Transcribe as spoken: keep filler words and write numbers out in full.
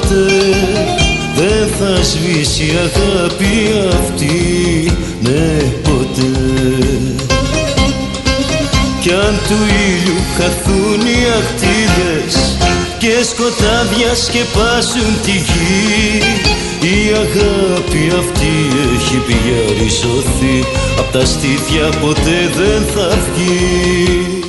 ποτέ, δεν θα σβήσει η αγάπη αυτή, ναι ποτέ. Κι αν του ήλιου χαθούν οι αχτίδες και σκοτάδια σκεπάσουν τη γη, η αγάπη αυτή έχει πια ριζωθεί, απ' τα στήθια ποτέ δεν θα βγει.